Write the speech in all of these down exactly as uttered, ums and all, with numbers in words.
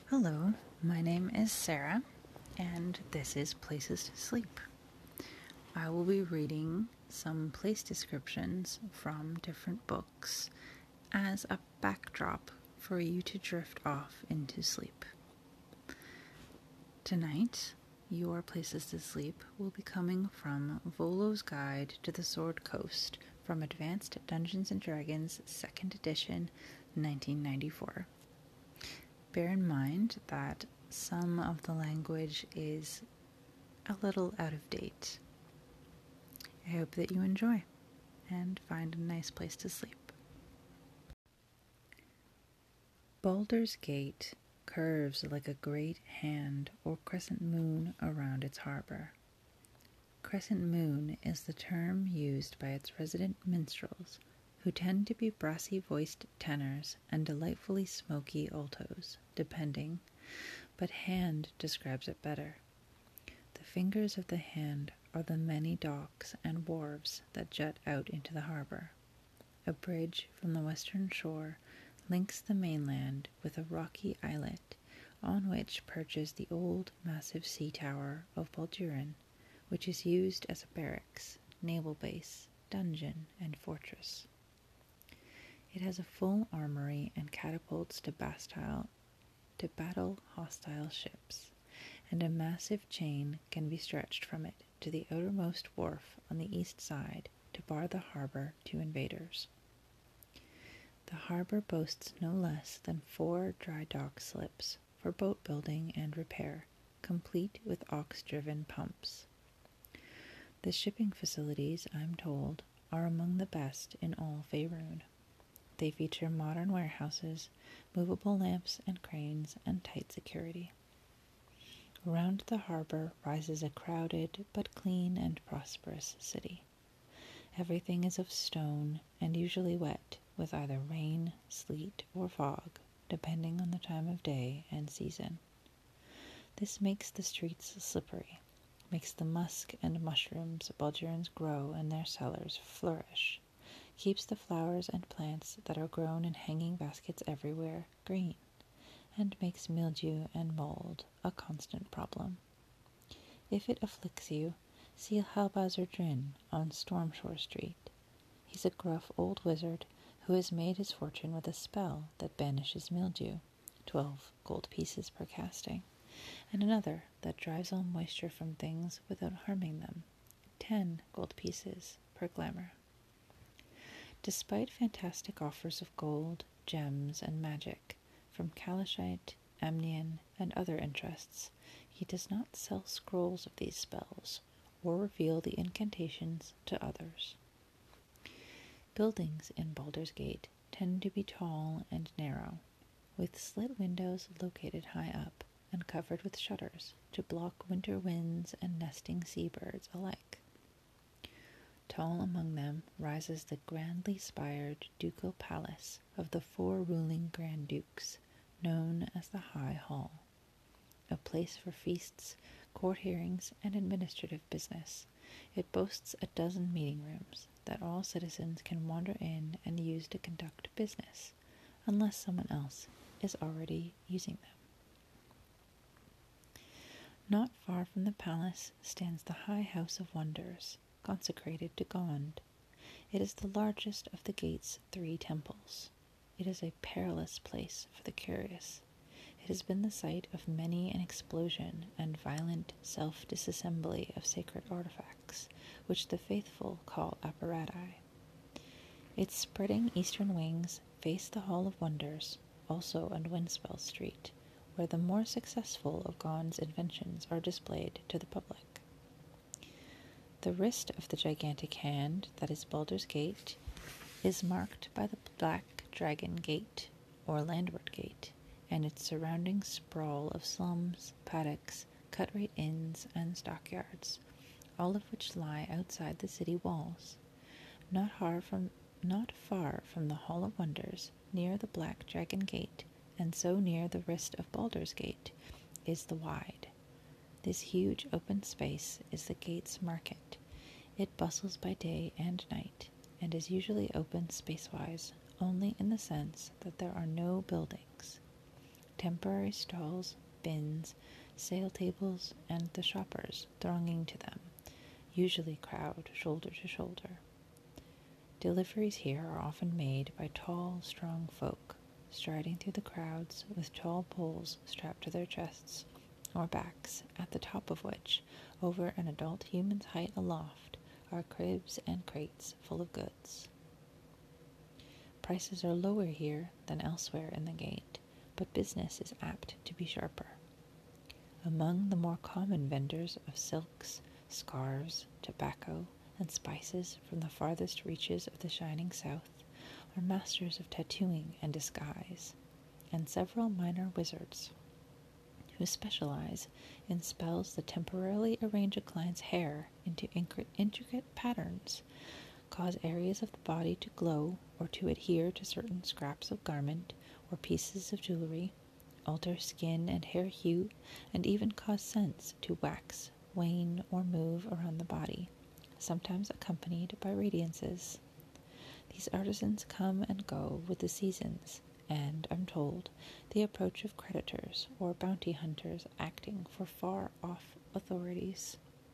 Hello, my name is Sarah, and this is Places to Sleep. I will be reading some place descriptions from different books as a backdrop for you to drift off into sleep. Tonight, your Places to Sleep will be coming from Volo's Guide to the Sword Coast from Advanced Dungeons and Dragons second edition, nineteen ninety-four. Bear in mind that some of the language is a little out of date. I hope that you enjoy and find a nice place to sleep. Baldur's Gate curves like a great hand or crescent moon around its harbor. Crescent moon is the term used by its resident minstrels, who tend to be brassy-voiced tenors and delightfully smoky altos, depending, but hand describes it better. The fingers of the hand are the many docks and wharves that jut out into the harbor. A bridge from the western shore links the mainland with a rocky islet on which perches the old massive sea tower of Balduran, which is used as a barracks, naval base, dungeon, and fortress. It has a full armory and catapults to, bastile, to battle hostile ships, and a massive chain can be stretched from it to the outermost wharf on the east side to bar the harbor to invaders. The harbor boasts no less than four dry dock slips for boat building and repair, complete with ox-driven pumps. The shipping facilities, I'm told, are among the best in all Faerun. They feature modern warehouses, movable lamps and cranes, and tight security. Around the harbor rises a crowded but clean and prosperous city. Everything is of stone and usually wet with either rain, sleet, or fog, depending on the time of day and season. This makes the streets slippery, makes the musk and mushrooms Baldurans grow in their cellars flourish, keeps the flowers and plants that are grown in hanging baskets everywhere green, and makes mildew and mold a constant problem. If it afflicts you, see Halbazar Drin on Stormshore Street. He's a gruff old wizard who has made his fortune with a spell that banishes mildew, twelve gold pieces per casting, and another that drives all moisture from things without harming them, ten gold pieces per glamour. Despite fantastic offers of gold, gems, and magic from Kalashite, Amnian, and other interests, he does not sell scrolls of these spells or reveal the incantations to others. Buildings in Baldur's Gate tend to be tall and narrow, with slit windows located high up and covered with shutters to block winter winds and nesting seabirds alike. Tall among them rises the grandly spired ducal palace of the four ruling Grand Dukes, known as the High Hall. A place for feasts, court hearings, and administrative business, it boasts a dozen meeting rooms that all citizens can wander in and use to conduct business, unless someone else is already using them. Not far from the palace stands the High House of Wonders, consecrated to Gond. It is the largest of the gate's three temples. It is a perilous place for the curious. It has been the site of many an explosion and violent self-disassembly of sacred artifacts, which the faithful call apparati. Its spreading eastern wings face the Hall of Wonders, also on Windspell Street, where the more successful of Gond's inventions are displayed to the public. The wrist of the gigantic hand that is Baldur's Gate is marked by the Black Dragon Gate, or Landward Gate, and its surrounding sprawl of slums, paddocks, cut-rate inns, and stockyards, all of which lie outside the city walls. Not far from, not far from the Hall of Wonders, near the Black Dragon Gate, and so near the wrist of Baldur's Gate, is the Wide. This huge open space is the gate's market. It bustles by day and night, and is usually open space-wise only in the sense that there are no buildings. temporary stalls, bins, sale tables, and the shoppers thronging to them, usually crowd shoulder to shoulder. Deliveries here are often made by tall, strong folk, striding through the crowds with tall poles strapped to their chests or backs, at the top of which, over an adult human's height aloft, are cribs and crates full of goods. Prices are lower here than elsewhere in the gate, but business is apt to be sharper. Among the more common vendors of silks, scarves, tobacco, and spices from the farthest reaches of the shining south are masters of tattooing and disguise, and several minor wizards who specialize in spells that temporarily arrange a client's hair into intricate patterns, cause areas of the body to glow or to adhere to certain scraps of garment or pieces of jewelry, alter skin and hair hue, and even cause scents to wax, wane, or move around the body, sometimes accompanied by radiances. These artisans come and go with the seasons, and, I'm told, the approach of creditors or bounty hunters acting for far-off authorities.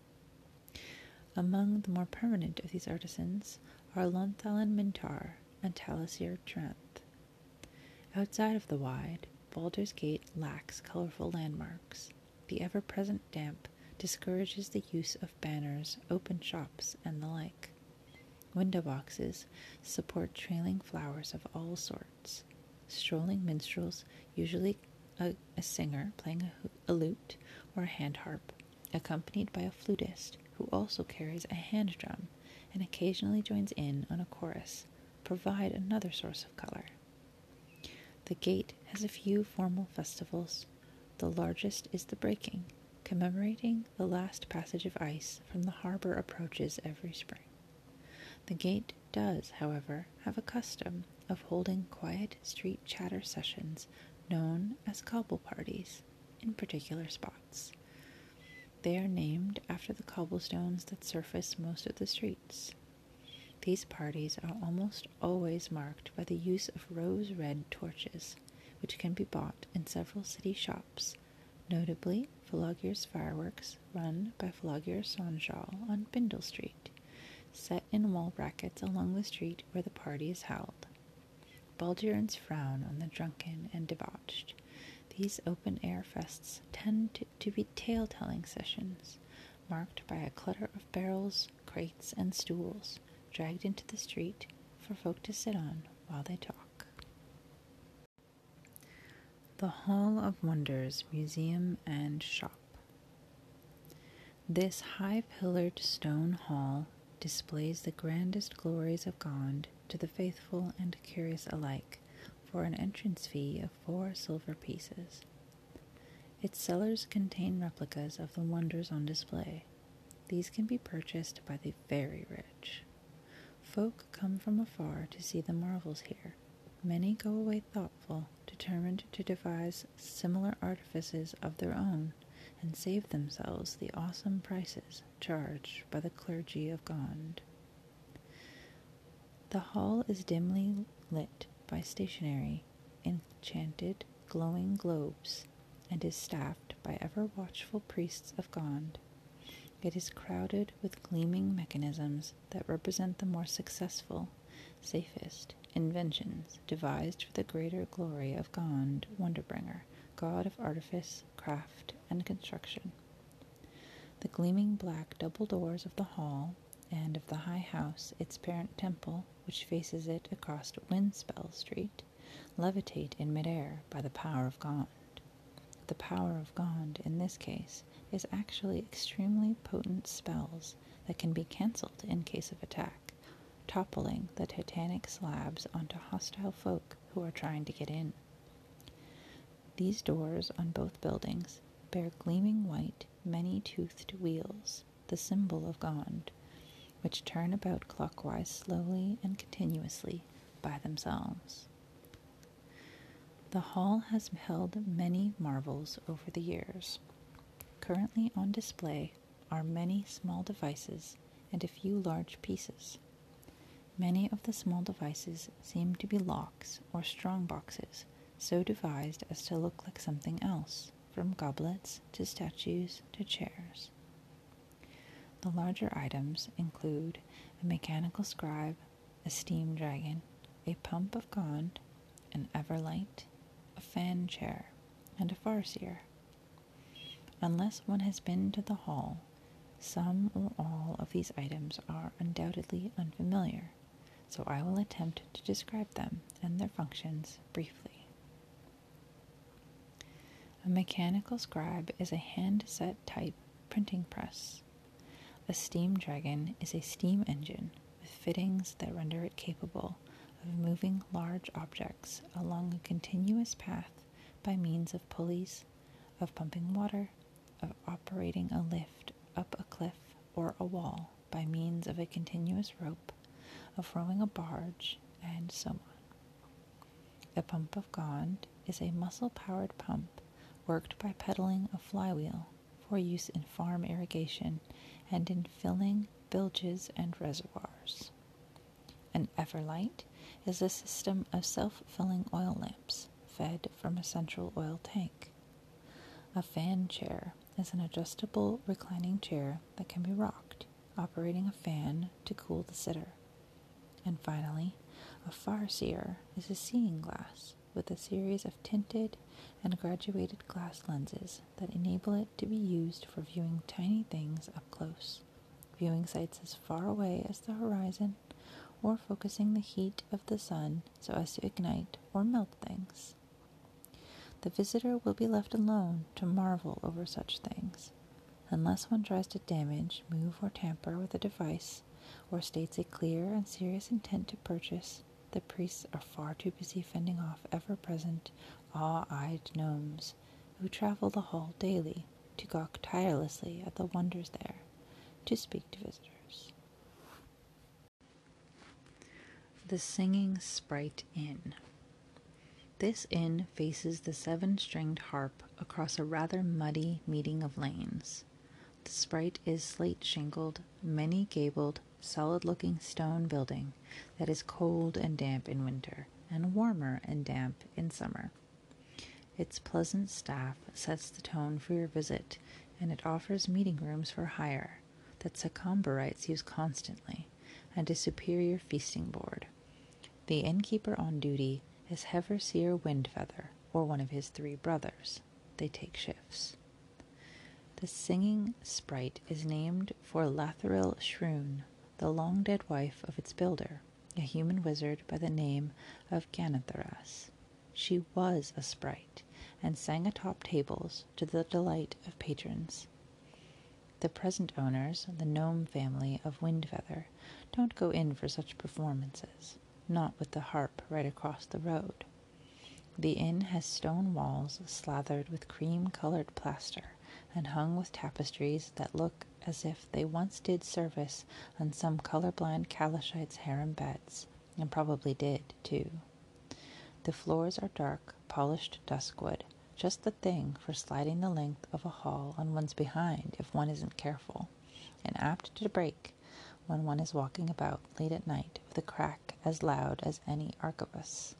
Among the more permanent of these artisans are Lonthalin Mintar and Talasir Tranth. Outside of the wide, Baldur's Gate lacks colorful landmarks. The ever-present damp discourages the use of banners, open shops, and the like. Window boxes support trailing flowers of all sorts. Strolling minstrels, usually a, a singer playing a, a lute or a hand harp, accompanied by a flutist who also carries a hand drum and occasionally joins in on a chorus, provide another source of color. The gate has a few formal festivals. The largest is the Breaking, commemorating the last passage of ice from the harbor approaches every spring. The gate does, however, have a custom of holding quiet street chatter sessions known as cobble parties in particular spots. They are named after the cobblestones that surface most of the streets. These parties are almost always marked by the use of rose-red torches, which can be bought in several city shops, notably Flogger's Fireworks, run by Flogger Sonshall on Bindle Street, set in wall brackets along the street where the party is held. Baldurins frown on the drunken and debauched. These open-air fests tend to, to be tale-telling sessions, marked by a clutter of barrels, crates, and stools, dragged into the street for folk to sit on while they talk. The Hall of Wonders Museum and Shop. This high-pillared stone hall displays the grandest glories of Gond to the faithful and curious alike for an entrance fee of four silver pieces. Its cellars contain replicas of the wonders on display. These can be purchased by the very rich. Folk come from afar to see the marvels here. Many go away thoughtful, determined to devise similar artifices of their own and save themselves the awesome prices charged by the clergy of Gond. The hall is dimly lit by stationary, enchanted, glowing globes, and is staffed by ever-watchful priests of Gond. It is crowded with gleaming mechanisms that represent the more successful, safest inventions devised for the greater glory of Gond, Wonderbringer, god of artifice, craft, and construction. The gleaming black double doors of the hall, and of the high house, its parent temple, which faces it across Windspell Street, levitate in midair by the power of Gond. The power of Gond, in this case, is actually extremely potent spells that can be cancelled in case of attack, toppling the titanic slabs onto hostile folk who are trying to get in. These doors on both buildings bear gleaming white, many-toothed wheels, the symbol of Gond, which turn about clockwise slowly and continuously by themselves. The hall has held many marvels over the years. Currently on display are many small devices and a few large pieces. Many of the small devices seem to be locks or strong boxes so devised as to look like something else, from goblets to statues to chairs. The larger items include a mechanical scribe, a steam dragon, a pump of Gond, an everlight, a fan chair, and a farseer. Unless one has been to the hall, some or all of these items are undoubtedly unfamiliar, so I will attempt to describe them and their functions briefly. A mechanical scribe is a hand-set type printing press. A steam dragon is a steam engine with fittings that render it capable of moving large objects along a continuous path by means of pulleys, of pumping water, of operating a lift up a cliff or a wall by means of a continuous rope, of rowing a barge, and so on. A pump of Gond is a muscle-powered pump worked by pedaling a flywheel for use in farm irrigation and in filling bilges and reservoirs. An everlight is a system of self-filling oil lamps fed from a central oil tank. A fan chair is an adjustable reclining chair that can be rocked, operating a fan to cool the sitter. And finally, a farseer is a seeing glass with a series of tinted and graduated glass lenses that enable it to be used for viewing tiny things up close, viewing sights as far away as the horizon, or focusing the heat of the sun so as to ignite or melt things. The visitor will be left alone to marvel over such things. Unless one tries to damage, move, or tamper with the device, or states a clear and serious intent to purchase, the priests are far too busy fending off ever-present, awe-eyed gnomes who travel the hall daily to gawk tirelessly at the wonders there, to speak to visitors. The Singing Sprite Inn. This inn faces the seven-stringed harp across a rather muddy meeting of lanes. The Sprite is slate-shingled, many-gabled, solid-looking stone building that is cold and damp in winter, and warmer and damp in summer. Its pleasant staff sets the tone for your visit, and it offers meeting rooms for hire that Sacomberites use constantly, and a superior feasting board. The innkeeper on duty is Heverseer Windfeather, or one of his three brothers. They take shifts. The Singing Sprite is named for Lathril Shroon, the long-dead wife of its builder, a human wizard by the name of Ganatharas. She was a sprite, and sang atop tables to the delight of patrons. The present owners, the gnome family of Windfeather, don't go in for such performances, not with the harp right across the road. The inn has stone walls slathered with cream-colored plaster and hung with tapestries that look as if they once did service on some colorblind Calishite's harem beds, and probably did, too. The floors are dark, polished duskwood, just the thing for sliding the length of a hall on one's behind if one isn't careful, and apt to break when one is walking about late at night with a crack as loud as any arquebus.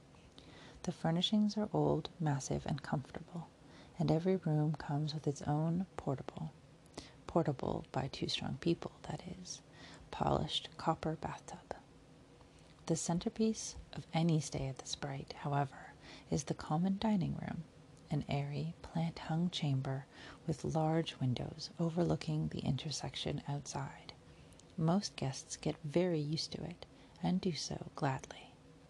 The furnishings are old, massive, and comfortable, and every room comes with its own portable, portable by two strong people, that is, polished copper bathtub. The centerpiece of any stay at the Sprite, however, is the common dining room, an airy, plant-hung chamber with large windows overlooking the intersection outside. Most guests get very used to it, and do so gladly.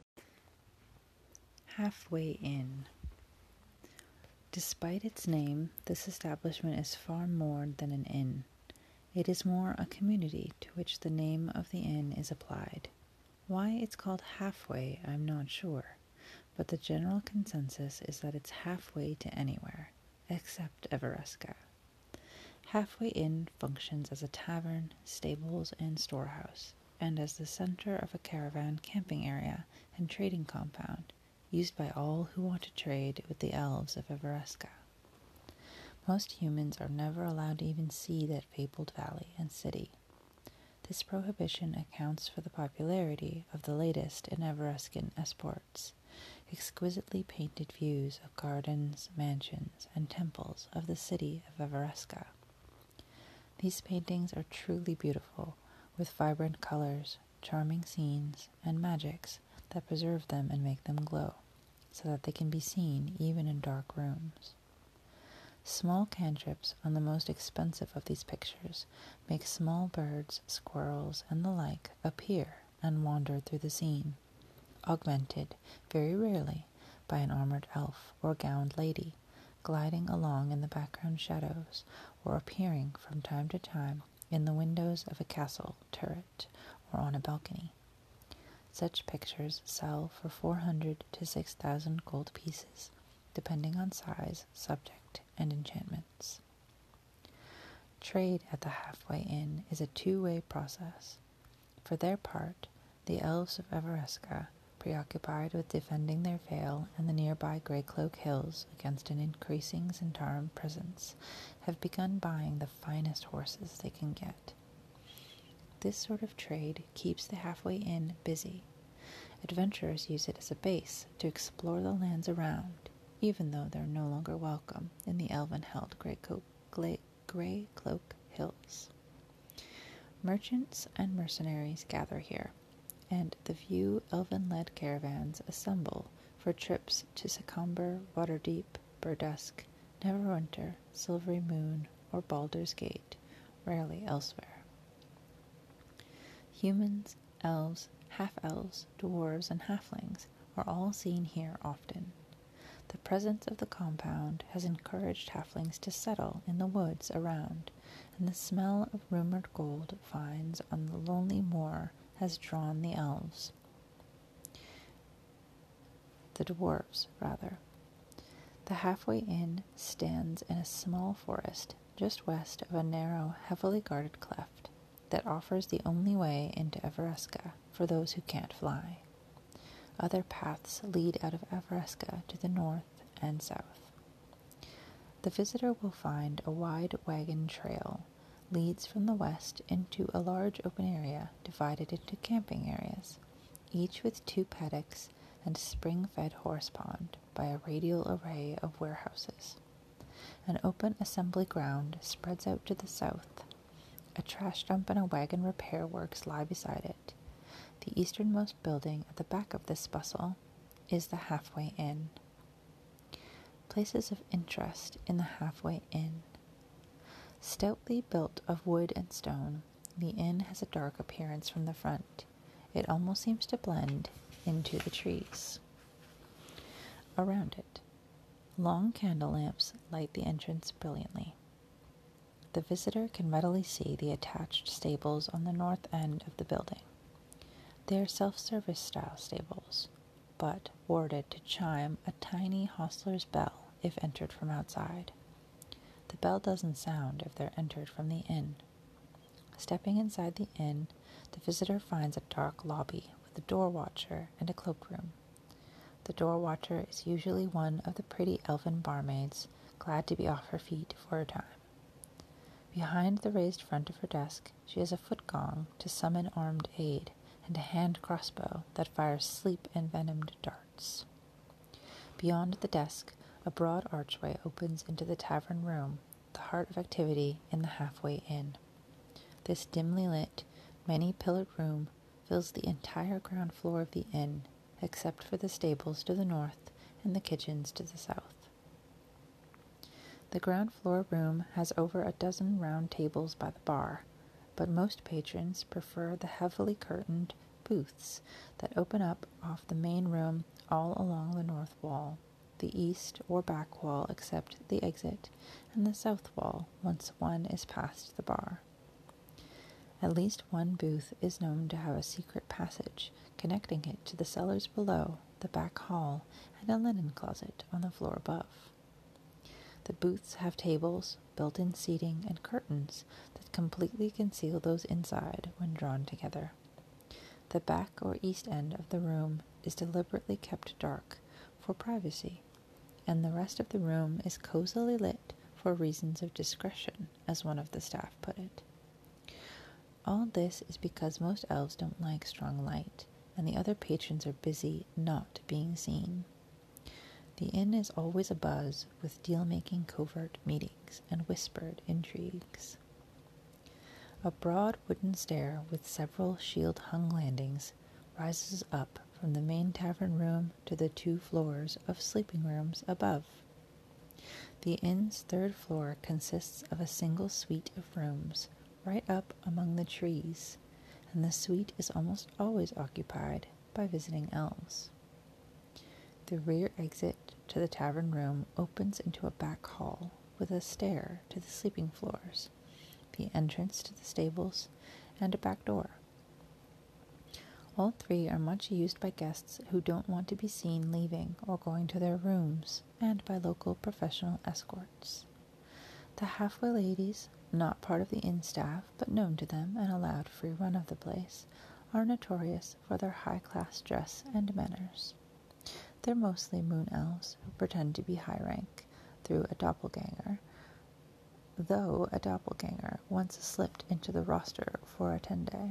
Halfway Inn. Despite its name, this establishment is far more than an inn. It is more a community to which the name of the inn is applied. Why it's called Halfway, I'm not sure, but the general consensus is that it's halfway to anywhere, except Everesca. Halfway Inn functions as a tavern, stables, and storehouse, and as the center of a caravan camping area and trading compound, used by all who want to trade with the elves of Everesca. Most humans are never allowed to even see that fabled valley and city. This prohibition accounts for the popularity of the latest in Everescan esports, exquisitely painted views of gardens, mansions, and temples of the city of Everesca. These paintings are truly beautiful, with vibrant colors, charming scenes, and magics that preserve them and make them glow, so that they can be seen even in dark rooms. Small cantrips on the most expensive of these pictures make small birds, squirrels, and the like appear and wander through the scene, augmented, very rarely, by an armored elf or gowned lady, gliding along in the background shadows, or appearing from time to time in the windows of a castle turret or on a balcony. Such pictures sell for four hundred to six thousand gold pieces, depending on size, subject, and enchantments. Trade at the Halfway Inn is a two-way process. For their part, the elves of Everesca, preoccupied with defending their vale and the nearby Greycloak Hills against an increasing Zhentarim presence, have begun buying the finest horses they can get. This sort of trade keeps the Halfway Inn busy. Adventurers use it as a base to explore the lands around, even though they're no longer welcome in the elven-held Greycloak, Greycloak Hills. Merchants and mercenaries gather here, and the few elven-led caravans assemble for trips to Secomber, Waterdeep, Burdusk, Neverwinter, Silvery Moon, or Baldur's Gate, rarely elsewhere. Humans, elves, half-elves, dwarves, and halflings are all seen here often. The presence of the compound has encouraged halflings to settle in the woods around, and the smell of rumored gold finds on the lonely moor has drawn the elves. The dwarves, rather. The Halfway Inn stands in a small forest just west of a narrow, heavily guarded cleft that offers the only way into Everesca for those who can't fly. Other paths lead out of Everesca to the north and south. The visitor will find a wide wagon trail leads from the west into a large open area divided into camping areas, each with two paddocks and a spring-fed horse pond by a radial array of warehouses. An open assembly ground spreads out to the south. A trash dump and a wagon repair works lie beside it. The easternmost building at the back of this bustle is the Halfway Inn. Places of interest in the Halfway Inn. Stoutly built of wood and stone, the inn has a dark appearance from the front. It almost seems to blend into the trees around it. Long candle lamps light the entrance brilliantly. The visitor can readily see the attached stables on the north end of the building. They are self-service style stables, but warded to chime a tiny hostler's bell if entered from outside. The bell doesn't sound if they're entered from the inn. Stepping inside the inn, the visitor finds a dark lobby with a door watcher and a cloakroom. The door watcher is usually one of the pretty elven barmaids, glad to be off her feet for a time. Behind the raised front of her desk, she has a foot gong to summon armed aid, and a hand crossbow that fires sleep-envenomed darts. Beyond the desk, a broad archway opens into the tavern room, the heart of activity in the Halfway Inn. This dimly lit, many-pillared room fills the entire ground floor of the inn, except for the stables to the north and the kitchens to the south. The ground floor room has over a dozen round tables by the bar, but most patrons prefer the heavily curtained booths that open up off the main room all along the north wall, the east or back wall except the exit, and the south wall once one is past the bar. At least one booth is known to have a secret passage connecting it to the cellars below, the back hall, and a linen closet on the floor above. The booths have tables, built-in seating, and curtains that completely conceal those inside when drawn together. The back or east end of the room is deliberately kept dark for privacy, and the rest of the room is cozily lit for reasons of discretion, as one of the staff put it. All this is because most elves don't like strong light, and the other patrons are busy not being seen. The inn is always abuzz with deal-making covert meetings and whispered intrigues. A broad wooden stair with several shield-hung landings rises up from the main tavern room to the two floors of sleeping rooms above. The inn's third floor consists of a single suite of rooms right up among the trees, and the suite is almost always occupied by visiting elves. The rear exit to the tavern room opens into a back hall with a stair to the sleeping floors, the entrance to the stables, and a back door. All three are much used by guests who don't want to be seen leaving or going to their rooms, and by local professional escorts. The halfway ladies, not part of the inn staff but known to them and allowed free run of the place, are notorious for their high-class dress and manners. They're mostly moon elves who pretend to be high rank through a doppelganger, though a doppelganger once slipped into the roster for a ten-day.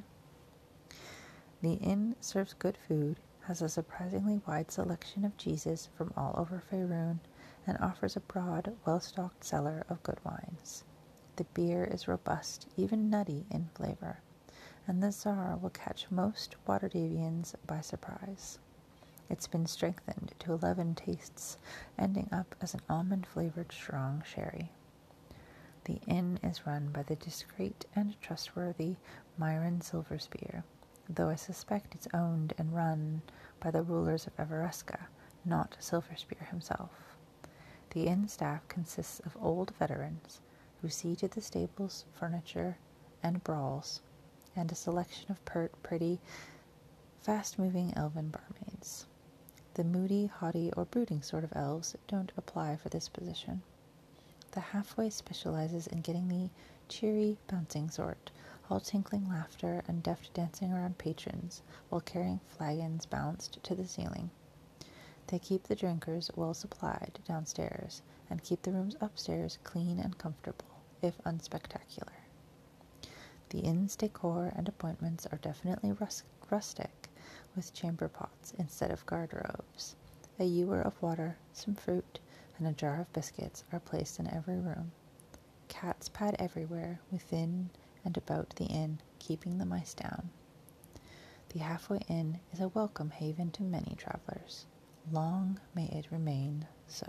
The inn serves good food, has a surprisingly wide selection of cheeses from all over Faerun, and offers a broad, well-stocked cellar of good wines. The beer is robust, even nutty in flavor, and the Tsar will catch most Waterdavians by surprise. It's been strengthened to eleven tastes, ending up as an almond-flavored strong sherry. The inn is run by the discreet and trustworthy Myron Silverspear, though I suspect it's owned and run by the rulers of Everesca, not Silverspear himself. The inn staff consists of old veterans who see to the stables, furniture, and brawls, and a selection of pert, pretty, fast-moving elven barmaids. The moody, haughty, or brooding sort of elves don't apply for this position. The halfway specializes in getting the cheery, bouncing sort, all tinkling laughter and deft dancing around patrons while carrying flagons balanced to the ceiling. They keep the drinkers well supplied downstairs and keep the rooms upstairs clean and comfortable, if unspectacular. The inn's decor and appointments are definitely rus- rustic, with chamber pots instead of garderobes. A ewer of water, some fruit, and a jar of biscuits are placed in every room. Cats pad everywhere within and about the inn, keeping the mice down. The halfway inn is a welcome haven to many travelers. Long may it remain so.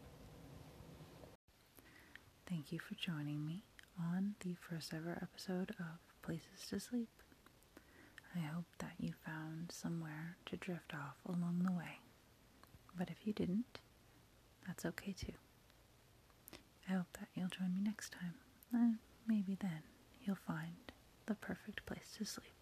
Thank you for joining me on the first ever episode of Places to Sleep. I hope that you found somewhere to drift off along the way. But if you didn't, that's okay too. I hope that you'll join me next time, and maybe then you'll find the perfect place to sleep.